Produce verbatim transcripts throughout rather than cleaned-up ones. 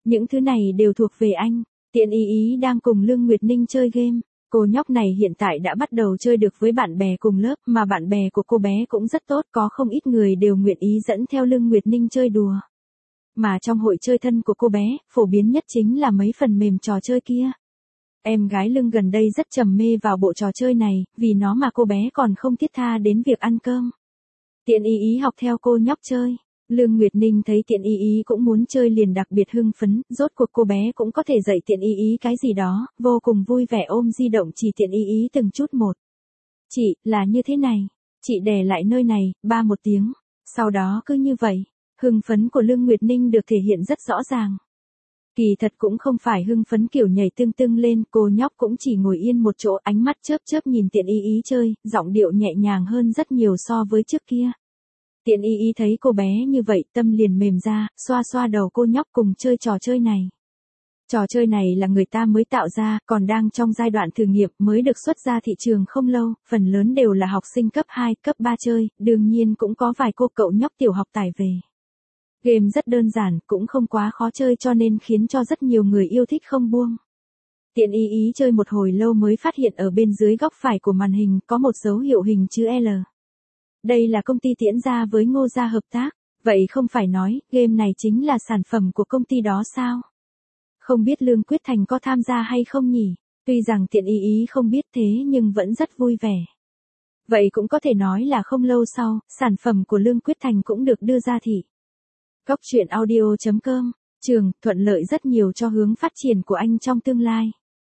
Những thứ này đều thuộc về anh. Tiện ý ý đang cùng Lương Nguyệt Ninh chơi game. Cô nhóc này hiện tại đã bắt đầu chơi được với bạn bè cùng lớp, mà bạn bè của cô bé cũng rất tốt, có không ít người đều nguyện ý dẫn theo Lương Nguyệt Ninh chơi đùa. Mà trong hội chơi thân của cô bé, phổ biến nhất chính là mấy phần mềm trò chơi kia. Em gái Lương gần đây rất trầm mê vào bộ trò chơi này, vì nó mà cô bé còn không thiết tha đến việc ăn cơm. Tiện ý ý học theo cô nhóc chơi. Lương Nguyệt Ninh thấy Tiện ý ý cũng muốn chơi liền đặc biệt hưng phấn, rốt cuộc cô bé cũng có thể dạy Tiện ý ý cái gì đó, vô cùng vui vẻ ôm di động chỉ Tiện ý ý từng chút một. Chị, là như thế này. Chị đè lại nơi này, ba một tiếng. Sau đó cứ như vậy. Hưng phấn của Lương Nguyệt Ninh được thể hiện rất rõ ràng. Kỳ thật cũng không phải hưng phấn kiểu nhảy tưng tưng lên, cô nhóc cũng chỉ ngồi yên một chỗ, ánh mắt chớp chớp nhìn Tiện ý ý chơi, giọng điệu nhẹ nhàng hơn rất nhiều so với trước kia. Tiện ý ý thấy cô bé như vậy, tâm liền mềm ra, xoa xoa đầu cô nhóc cùng chơi trò chơi này. Trò chơi này là người ta mới tạo ra, còn đang trong giai đoạn thử nghiệm, mới được xuất ra thị trường không lâu, phần lớn đều là học sinh cấp hai, cấp ba chơi, đương nhiên cũng có vài cô cậu nhóc tiểu học tải về. Game rất đơn giản, cũng không quá khó chơi cho nên khiến cho rất nhiều người yêu thích không buông. Tiện ý ý chơi một hồi lâu mới phát hiện ở bên dưới góc phải của màn hình có một dấu hiệu hình chữ L. Đây là công ty Tiễn Gia với Ngô Gia hợp tác, vậy không phải nói, game này chính là sản phẩm của công ty đó sao? Không biết Lương Quyết Thành có tham gia hay không nhỉ? Tuy rằng Tiện ý ý không biết thế nhưng vẫn rất vui vẻ. Vậy cũng có thể nói là không lâu sau, sản phẩm của Lương Quyết Thành cũng được đưa ra thị. Góc truyện audio chấm com, trường, thuận lợi rất nhiều cho hướng phát triển của anh trong tương lai.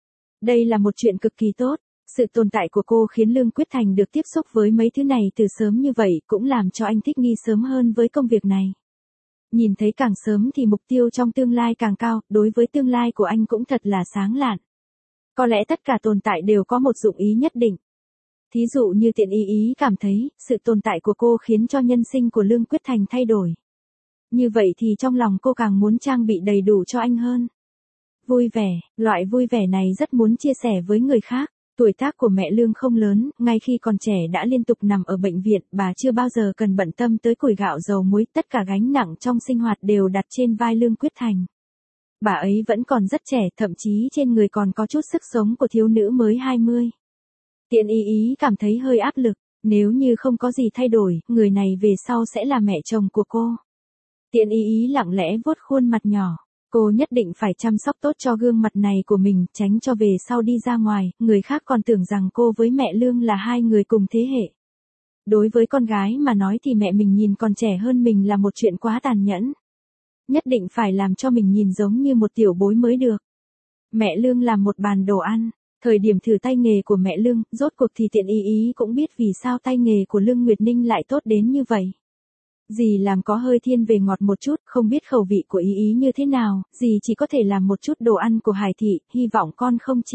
Đây là một chuyện cực kỳ tốt. Sự tồn tại của cô khiến Lương Quyết Thành được tiếp xúc với mấy thứ này từ sớm như vậy cũng làm cho anh thích nghi sớm hơn với công việc này. Nhìn thấy càng sớm thì mục tiêu trong tương lai càng cao, đối với tương lai của anh cũng thật là sáng lạn. Có lẽ tất cả tồn tại đều có một dụng ý nhất định. Thí dụ như Tiện ý ý cảm thấy, sự tồn tại của cô khiến cho nhân sinh của Lương Quyết Thành thay đổi. Như vậy thì trong lòng cô càng muốn trang bị đầy đủ cho anh hơn. Vui vẻ, loại vui vẻ này rất muốn chia sẻ với người khác. Tuổi tác của mẹ Lương không lớn, ngay khi còn trẻ đã liên tục nằm ở bệnh viện, bà chưa bao giờ cần bận tâm tới củi gạo dầu muối, tất cả gánh nặng trong sinh hoạt đều đặt trên vai Lương Quyết Thành. Bà ấy vẫn còn rất trẻ, thậm chí trên người còn có chút sức sống của thiếu nữ mới hai mươi. Tiện ý ý cảm thấy hơi áp lực, nếu như không có gì thay đổi, người này về sau sẽ là mẹ chồng của cô. Tiện ý ý lặng lẽ vuốt khuôn mặt nhỏ. Cô nhất định phải chăm sóc tốt cho gương mặt này của mình, tránh cho về sau đi ra ngoài, người khác còn tưởng rằng cô với mẹ Lương là hai người cùng thế hệ. Đối với con gái mà nói thì mẹ mình nhìn còn trẻ hơn mình là một chuyện quá tàn nhẫn. Nhất định phải làm cho mình nhìn giống như một tiểu bối mới được. Mẹ Lương làm một bàn đồ ăn, thời điểm thử tay nghề của mẹ Lương, rốt cuộc thì Tiện ý ý cũng biết vì sao tay nghề của Lương Nguyệt Ninh lại tốt đến như vậy. Dì làm có hơi thiên về ngọt một chút, không biết khẩu vị của ý ý như thế nào, dì chỉ có thể làm một chút đồ ăn của Hải Thị, hy vọng con không chê.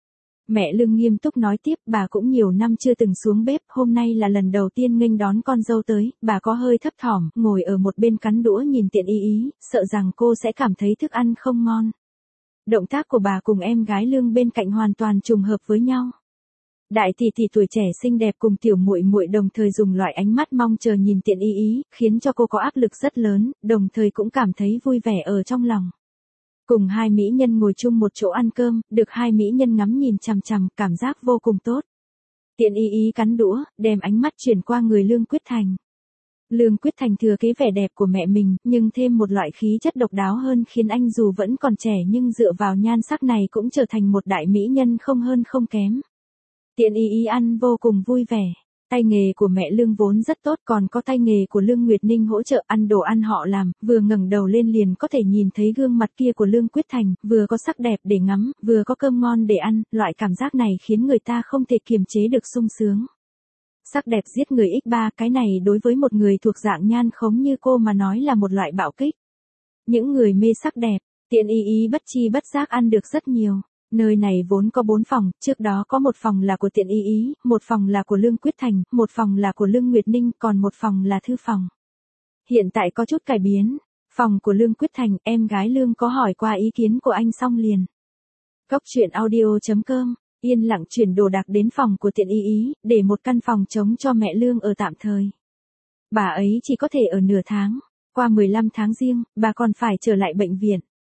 Mẹ Lương nghiêm túc nói tiếp, bà cũng nhiều năm chưa từng xuống bếp, hôm nay là lần đầu tiên nghênh đón con dâu tới, bà có hơi thấp thỏm, ngồi ở một bên cắn đũa nhìn Tiện ý ý, sợ rằng cô sẽ cảm thấy thức ăn không ngon. Động tác của bà cùng em gái Lương bên cạnh hoàn toàn trùng hợp với nhau. Đại tỷ tỷ tuổi trẻ xinh đẹp cùng tiểu muội muội đồng thời dùng loại ánh mắt mong chờ nhìn Tiện ý ý, khiến cho cô có áp lực rất lớn, đồng thời cũng cảm thấy vui vẻ ở trong lòng. Cùng hai mỹ nhân ngồi chung một chỗ ăn cơm, được hai mỹ nhân ngắm nhìn chằm chằm, cảm giác vô cùng tốt. Tiện ý ý cắn đũa, đem ánh mắt chuyển qua người Lương Quyết Thành. Lương Quyết Thành thừa kế vẻ đẹp của mẹ mình, nhưng thêm một loại khí chất độc đáo hơn khiến anh dù vẫn còn trẻ nhưng dựa vào nhan sắc này cũng trở thành một đại mỹ nhân không hơn không kém. Tiện ý ý ăn vô cùng vui vẻ. Tay nghề của mẹ Lương vốn rất tốt, còn có tay nghề của Lương Nguyệt Ninh hỗ trợ, ăn đồ ăn họ làm, vừa ngẩng đầu lên liền có thể nhìn thấy gương mặt kia của Lương Quyết Thành, vừa có sắc đẹp để ngắm, vừa có cơm ngon để ăn, loại cảm giác này khiến người ta không thể kiềm chế được sung sướng. Sắc đẹp giết người x ba, cái này đối với một người thuộc dạng nhan khống như cô mà nói là một loại bạo kích. Những người mê sắc đẹp, Tiện ý ý bất chi bất giác ăn được rất nhiều. Nơi này vốn có bốn phòng, trước đó có một phòng là của Tiện ý ý, một phòng là của Lương Quyết Thành, một phòng là của Lương Nguyệt Ninh, còn một phòng là thư phòng. Hiện tại có chút cải biến. Phòng của Lương Quyết Thành, em gái Lương có hỏi qua ý kiến của anh xong liền. Góc truyện audio chấm com, yên lặng chuyển đồ đạc đến phòng của Tiện ý ý, để một căn phòng trống cho mẹ Lương ở tạm thời. Bà ấy chỉ có thể ở nửa tháng, qua mười lăm tháng riêng, bà còn phải trở lại bệnh viện.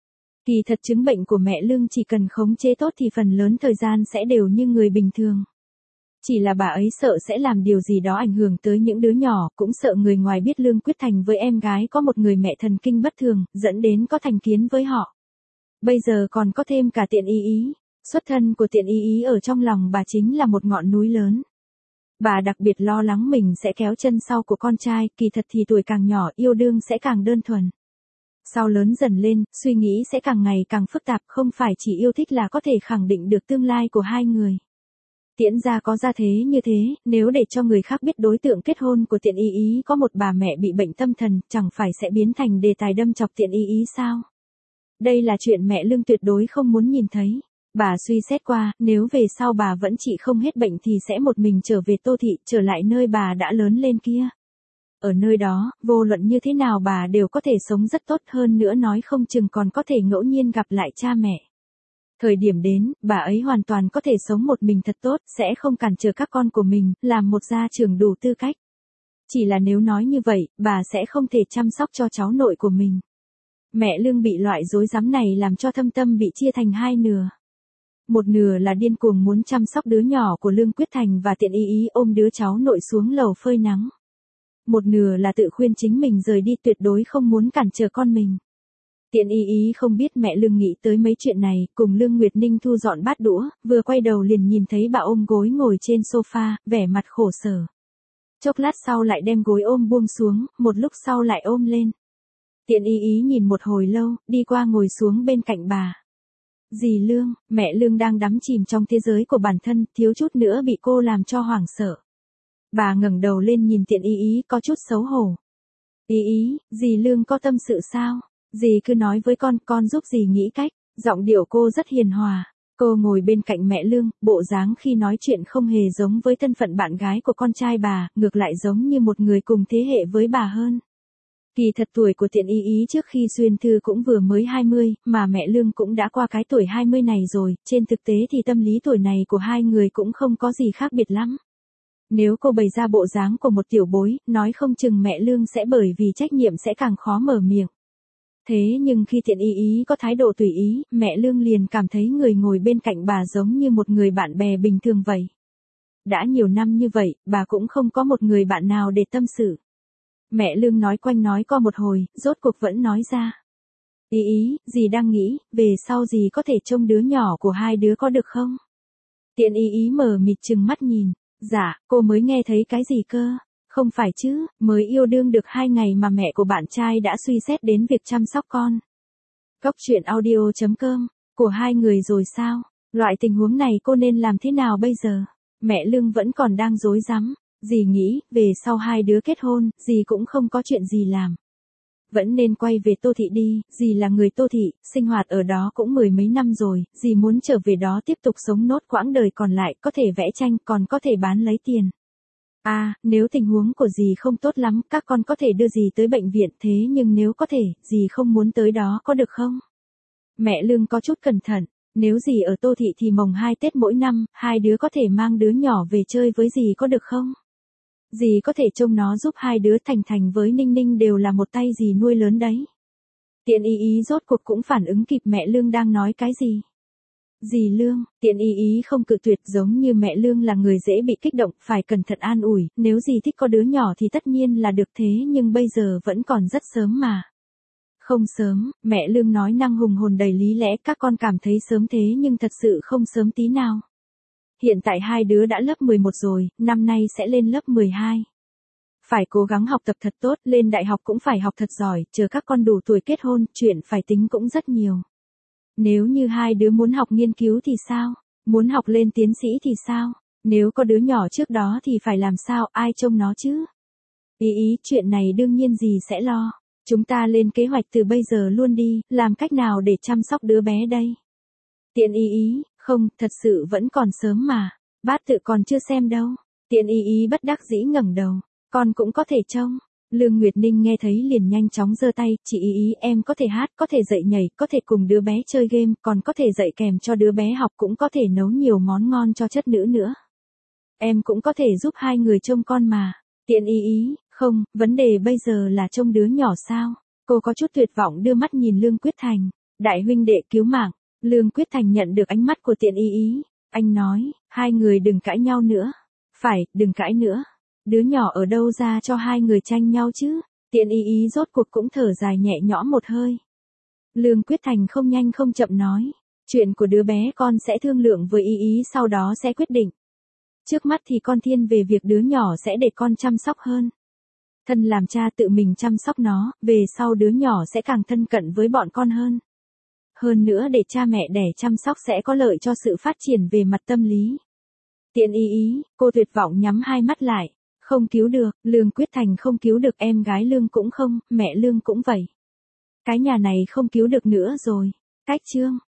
Kỳ thật chứng bệnh của mẹ Lương chỉ cần khống chế tốt thì phần lớn thời gian sẽ đều như người bình thường. Chỉ là bà ấy sợ sẽ làm điều gì đó ảnh hưởng tới những đứa nhỏ, cũng sợ người ngoài biết Lương Quyết Thành với em gái có một người mẹ thần kinh bất thường, dẫn đến có thành kiến với họ. Bây giờ còn có thêm cả Tiện Y Y. Xuất thân của Tiện Y Y ở trong lòng bà chính là một ngọn núi lớn. Bà đặc biệt lo lắng mình sẽ kéo chân sau của con trai, kỳ thật thì tuổi càng nhỏ yêu đương sẽ càng đơn thuần. Sau lớn dần lên, suy nghĩ sẽ càng ngày càng phức tạp, không phải chỉ yêu thích là có thể khẳng định được tương lai của hai người. Tiễn gia có gia thế như thế, nếu để cho người khác biết đối tượng kết hôn của Tiện Y Y có một bà mẹ bị bệnh tâm thần, chẳng phải sẽ biến thành đề tài đâm chọc Tiện Y Y sao? Đây là chuyện mẹ Lương tuyệt đối không muốn nhìn thấy. Bà suy xét qua, nếu về sau bà vẫn trị không hết bệnh thì sẽ một mình trở về Tô Thị, trở lại nơi bà đã lớn lên kia. Ở nơi đó, vô luận như thế nào bà đều có thể sống rất tốt, hơn nữa nói không chừng còn có thể ngẫu nhiên gặp lại cha mẹ. Thời điểm đến, bà ấy hoàn toàn có thể sống một mình thật tốt, sẽ không cản trở các con của mình, làm một gia trưởng đủ tư cách. Chỉ là nếu nói như vậy, bà sẽ không thể chăm sóc cho cháu nội của mình. Mẹ Lương bị loại rối rắm này làm cho thâm tâm bị chia thành hai nửa. Một nửa là điên cuồng muốn chăm sóc đứa nhỏ của Lương Quyết Thành và Tiện Y Y ôm đứa cháu nội xuống lầu phơi nắng. Một nửa là tự khuyên chính mình rời đi, tuyệt đối không muốn cản trở con mình. Tiện Y Y không biết mẹ Lương nghĩ tới mấy chuyện này, cùng Lương Nguyệt Ninh thu dọn bát đũa, vừa quay đầu liền nhìn thấy bà ôm gối ngồi trên sofa, vẻ mặt khổ sở. Chốc lát sau lại đem gối ôm buông xuống, một lúc sau lại ôm lên. Tiện Y Y nhìn một hồi lâu, đi qua ngồi xuống bên cạnh bà. Dì Lương, mẹ Lương đang đắm chìm trong thế giới của bản thân, thiếu chút nữa bị cô làm cho hoảng sợ. Bà ngẩng đầu lên nhìn Tiện Y Y có chút xấu hổ. Y Y, dì Lương có tâm sự sao? Dì cứ nói với con, con giúp dì nghĩ cách. Giọng điệu cô rất hiền hòa. Cô ngồi bên cạnh mẹ Lương, bộ dáng khi nói chuyện không hề giống với thân phận bạn gái của con trai bà, ngược lại giống như một người cùng thế hệ với bà hơn. Kỳ thật tuổi của Tiện Y Y trước khi xuyên thư cũng vừa mới hai mươi, mà mẹ Lương cũng đã qua cái tuổi hai mươi này rồi, trên thực tế thì tâm lý tuổi này của hai người cũng không có gì khác biệt lắm. Nếu cô bày ra bộ dáng của một tiểu bối, nói không chừng mẹ Lương sẽ bởi vì trách nhiệm sẽ càng khó mở miệng. Thế nhưng khi Tiện Y Y có thái độ tùy ý, mẹ Lương liền cảm thấy người ngồi bên cạnh bà giống như một người bạn bè bình thường vậy. Đã nhiều năm như vậy, bà cũng không có một người bạn nào để tâm sự. Mẹ Lương nói quanh nói co một hồi, rốt cuộc vẫn nói ra. Y Y, dì đang nghĩ, về sau dì có thể trông đứa nhỏ của hai đứa có được không? Tiện Y Y mờ mịt trừng mắt nhìn. Dạ, cô mới nghe thấy cái gì cơ? Không phải chứ, mới yêu đương được hai ngày mà mẹ của bạn trai đã suy xét đến việc chăm sóc con. Cốc truyện audio chấm com, của hai người rồi sao? Loại tình huống này cô nên làm thế nào bây giờ? Mẹ Lương vẫn còn đang rối rắm. Dì nghĩ, về sau hai đứa kết hôn, dì cũng không có chuyện gì làm. Vẫn nên quay về Tô Thị đi, dì là người Tô Thị, sinh hoạt ở đó cũng mười mấy năm rồi, dì muốn trở về đó tiếp tục sống nốt quãng đời còn lại, có thể vẽ tranh, còn có thể bán lấy tiền. À, nếu tình huống của dì không tốt lắm, các con có thể đưa dì tới bệnh viện, thế nhưng nếu có thể, dì không muốn tới đó có được không? Mẹ Lương có chút cẩn thận, nếu dì ở Tô Thị thì mồng hai Tết mỗi năm, hai đứa có thể mang đứa nhỏ về chơi với dì có được không? Dì có thể trông nó giúp hai đứa Thành Thành với Ninh Ninh đều là một tay dì nuôi lớn đấy. Tiện Y Y rốt cuộc cũng phản ứng kịp mẹ Lương đang nói cái gì. Dì Lương, Tiện Y Y không cự tuyệt, giống như mẹ Lương là người dễ bị kích động, phải cẩn thận an ủi, nếu dì thích có đứa nhỏ thì tất nhiên là được, thế nhưng bây giờ vẫn còn rất sớm mà. Không sớm, mẹ Lương nói năng hùng hồn đầy lý lẽ, các con cảm thấy sớm thế nhưng thật sự không sớm tí nào. Hiện tại hai đứa đã lớp mười một rồi, năm nay sẽ lên lớp mười hai. Phải cố gắng học tập thật tốt, lên đại học cũng phải học thật giỏi, chờ các con đủ tuổi kết hôn, chuyện phải tính cũng rất nhiều. Nếu như hai đứa muốn học nghiên cứu thì sao? Muốn học lên tiến sĩ thì sao? Nếu có đứa nhỏ trước đó thì phải làm sao, ai trông nó chứ? Y Y, chuyện này đương nhiên dì sẽ lo. Chúng ta lên kế hoạch từ bây giờ luôn đi, làm cách nào để chăm sóc đứa bé đây? Tiện Y Y, không, thật sự vẫn còn sớm mà. Bát tự còn chưa xem đâu. Tiện Y Y bất đắc dĩ ngẩng đầu. Con cũng có thể trông. Lương Nguyệt Ninh nghe thấy liền nhanh chóng giơ tay, chị Y Y, em có thể hát, có thể dạy nhảy, có thể cùng đứa bé chơi game, còn có thể dạy kèm cho đứa bé học, cũng có thể nấu nhiều món ngon cho chất nữ nữa. Em cũng có thể giúp hai người trông con mà. Tiện Y Y, không, vấn đề bây giờ là trông đứa nhỏ sao? Cô có chút tuyệt vọng đưa mắt nhìn Lương Quyết Thành. Đại huynh đệ cứu mạng. Lương Quyết Thành nhận được ánh mắt của Tiện Y Y. Anh nói, hai người đừng cãi nhau nữa. Phải, đừng cãi nữa. Đứa nhỏ ở đâu ra cho hai người tranh nhau chứ? Tiện Y Y rốt cuộc cũng thở dài nhẹ nhõm một hơi. Lương Quyết Thành không nhanh không chậm nói. Chuyện của đứa bé con sẽ thương lượng với Y Y sau đó sẽ quyết định. Trước mắt thì con thiên về việc đứa nhỏ sẽ để con chăm sóc hơn. Thân làm cha tự mình chăm sóc nó, về sau đứa nhỏ sẽ càng thân cận với bọn con hơn. Hơn nữa để cha mẹ đẻ chăm sóc sẽ có lợi cho sự phát triển về mặt tâm lý. Tiện Y Y, cô tuyệt vọng nhắm hai mắt lại. Không cứu được, Lương Quyết Thành không cứu được, em gái Lương cũng không, mẹ Lương cũng vậy. Cái nhà này không cứu được nữa rồi. Cách chương